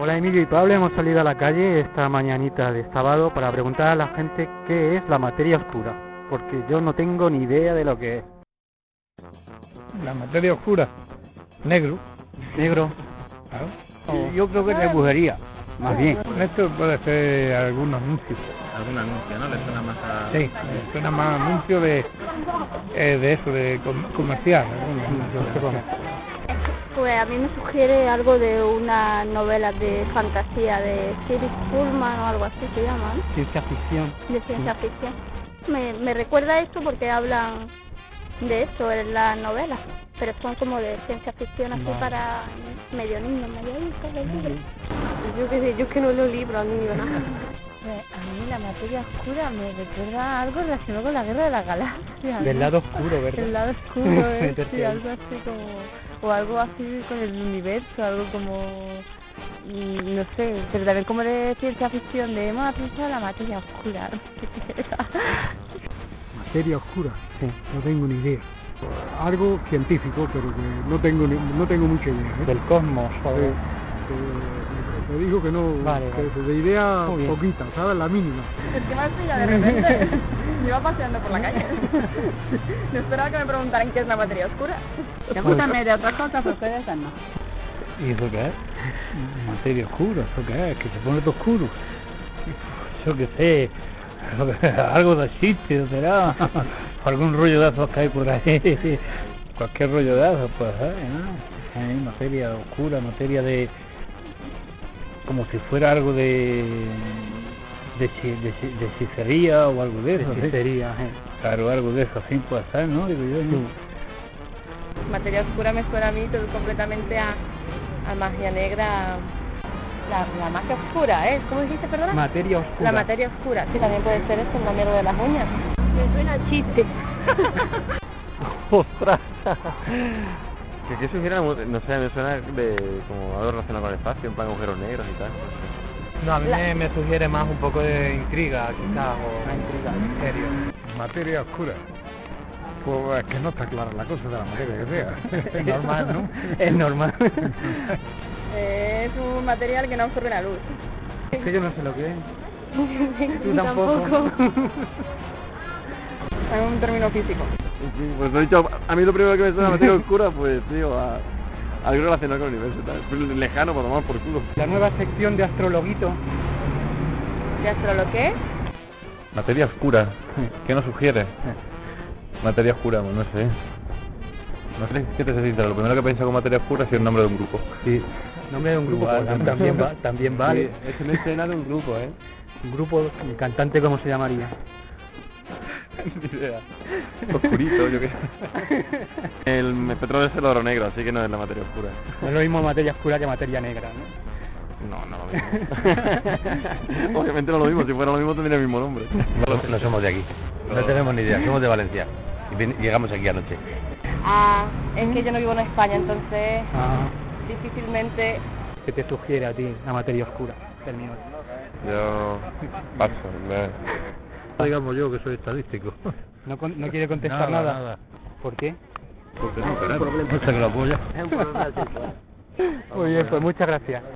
Hola Emilio y Pablo, hemos salido a la calle esta mañanita de sábado para preguntar a la gente qué es la materia oscura, porque yo no tengo ni idea de lo que es. La materia oscura, negro. Negro. Claro. Yo creo que es brujería, más bien. Esto puede ser algún anuncio. Algún anuncio, ¿no? Le suena más a... Sí, suena más anuncio de eso, de comercial. Pues a mí me sugiere algo de una novela de fantasía de Philip Pullman o algo así se llama, ¿no? Ciencia ficción. De ciencia ficción. Me recuerda esto porque hablan de esto en la novela, pero son como de ciencia ficción así para medio niños, medio adultos del libro. Yo qué sé, yo es que no leo libros ni nada. A mí la materia oscura me recuerda algo relacionado con la guerra de las galaxias. Del lado oscuro, ¿verdad? El lado oscuro, sí, algo así como... O algo así con el universo, algo como... no sé, pero también como de ciencia ficción, de Matrix a la materia oscura. Materia oscura, sí, no tengo ni idea. Algo científico, pero que no tengo mucha idea. Del cosmos, joder. Te digo que no, Vale. de idea poquita, ¿sabes? La mínima. Es que me has pillado de repente. Me iba paseando por la calle. No esperaba que me preguntaran qué es la materia oscura. Escúchame, de otras cosas ustedes no. ¿Y eso qué es? Materia oscura, ¿eso qué es? Que se pone todo oscuro. Yo qué sé, algo de chiste, será. Algún rollo de esos que hay por ahí. Cualquier rollo de esos, pues, ¿no? Hay materia oscura, materia de... como si fuera algo de hechicería o algo de eso. Hechicería, Claro, algo de eso, así puede ser, ¿no? Digo yo, ¿no? Materia oscura me suena a mí todo completamente a magia negra. La magia oscura, ¿eh? ¿Cómo dijiste, perdona? Materia oscura. La materia oscura, sí, también puede ser eso, la mierda de las uñas. Me suena a chiste. ¡Ostras! ¿Qué sugiere? No sé, me suena de como algo relacionado con el espacio, en plan agujeros negros y tal. No, a mí me sugiere más un poco de intriga, quizás, o una intriga, misterio. Materia oscura. Pues es que no está clara la cosa de la materia que sea. Es normal, ¿no? Es normal. Es un material que no absorbe la luz. Es que yo no sé lo que es. Tú tampoco. Es un término físico. Sí, pues lo he dicho, a mí lo primero que me suena a materia oscura, pues digo, algo relacionado con el universo y tal. Pues lejano para tomar por culo. La nueva sección de Astrologuito. ¿De astro lo que es? Materia oscura, ¿qué nos sugiere? Materia oscura, pues no sé. No sé, ¿qué te sincero? Lo primero que pienso con materia oscura es el nombre de un grupo. Sí. Nombre de un grupo, Igual, pues, también vale. Sí, es una escena de un grupo, ¿eh? Un grupo, el cantante, ¿cómo se llamaría? Ni idea. Oscurito, yo qué sé. El petróleo es el oro negro, así que no es la materia oscura. No es lo mismo materia oscura que materia negra, ¿no? No lo mismo. Obviamente no lo mismo, si fuera lo mismo tendría el mismo nombre. No somos de aquí, no tenemos ni idea, somos de Valencia y llegamos aquí anoche. Es que yo no vivo en España, entonces Ah, difícilmente... ¿qué te sugiere a ti la materia oscura? Termino. Yo paso, Digamos yo que soy estadístico. ¿No quiere contestar nada? ¿Por qué? Porque no queremos. No sé que lo apoya. Muy bien, pues muchas gracias.